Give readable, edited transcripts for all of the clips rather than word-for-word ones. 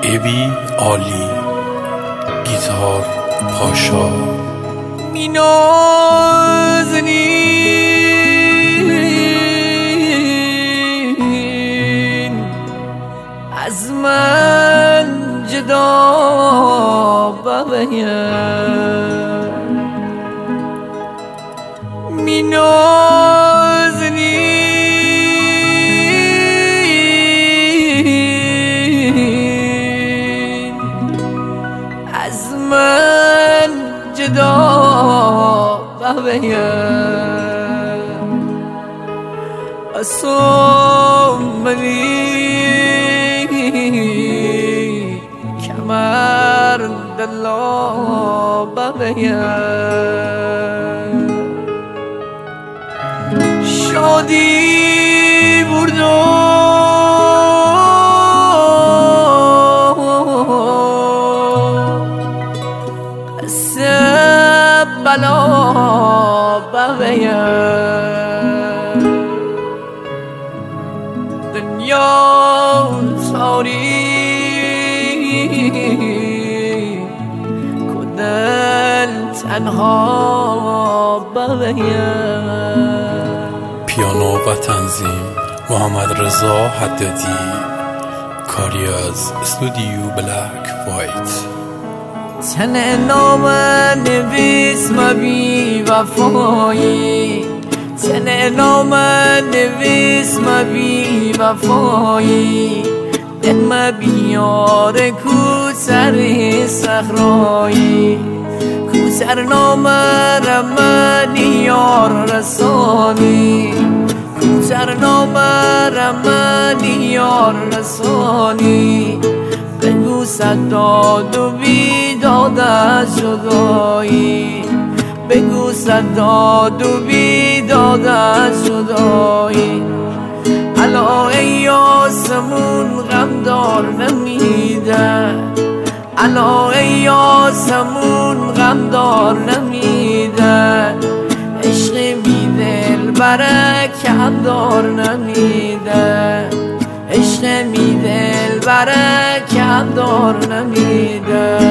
ابی عالی، گیتار پاشا. مینازنین از من جدا ببین، مینازنین از من جدا ببین، اسومنی کمر دلا ببین، شادی بردو قصه بلا ببین، دنیا تاریک و دل تنها ببین. پیانو و تنظیم محمد رضا حدادی، کاری از استودیو بلک وایت. تن نام نویس مبی وفایی، تن نام نویس مبی وفایی، دم بیار کو سر صخرایی، کو سر نام رمانی یار رسانی، کو سر نام رمانی یار رسانی، بگو صداد و بیداد از جدایی، بگو صداد و بیداد از جدایی. الا ای آسمون غمدار نمیده، الا ای آسمون غمدار نمیده، عشق میدل برکت دار نمیده، عشق میدل برکت دار نمیده.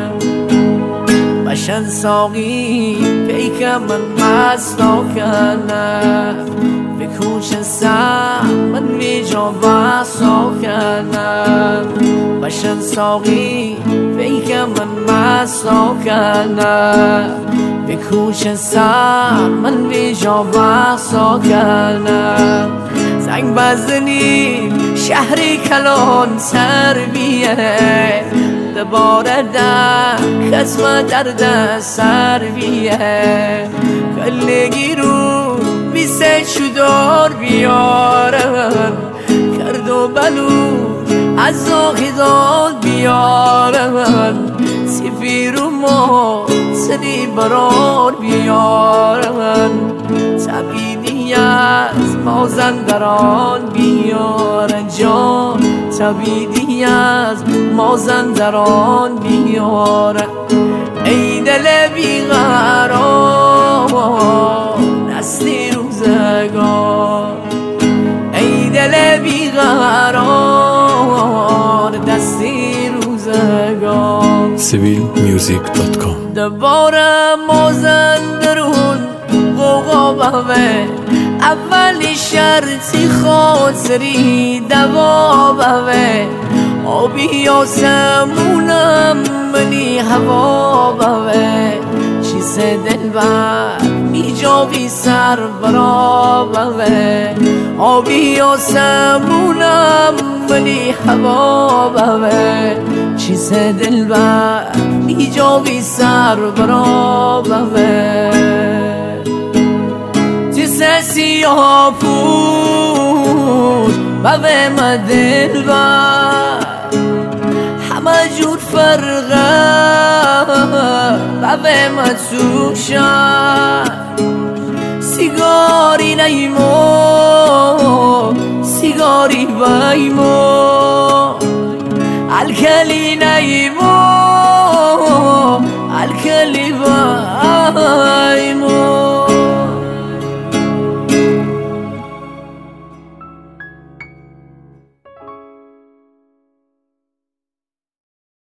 بشن ساقی پیک من مستا کنه، به کوچ سم من ویجا بسا کنه، بشن ساقی پیک من مستا کنه، به کوچ سم من ویجا بسا کنه. زنگ بزنی شهری کلان سر بیه، دوباره در خسم درد سر بیه، کلگی رو بیسه شدار بیارن، کرد و بلو از آخیدان بیارن، سفیر و ما سری برار بیارن، تبیدی از مازندران بیارن جان، تبیدی از مازندران بیارن. ای دل بیقرار نسلی روزگار، ای دل بیقرار دستی روزگار. civilmusic.com. دوباره مازندرون غوغا بوه، اولی شرطی خاطری دوا بوه، آبی آسمونم منی هوا بوه، چیز دل بر میجاوی سر برا بوه، آبی آسمونم منی هوا بوه، چیز دل بر میجاوی سر برا بوه. سیاه پوش بوه ما دل بر، همه جور فرقه بوه ما توشن، سیگاری نیمو سیگاری بایمو، الکلی نیمو الکلی بای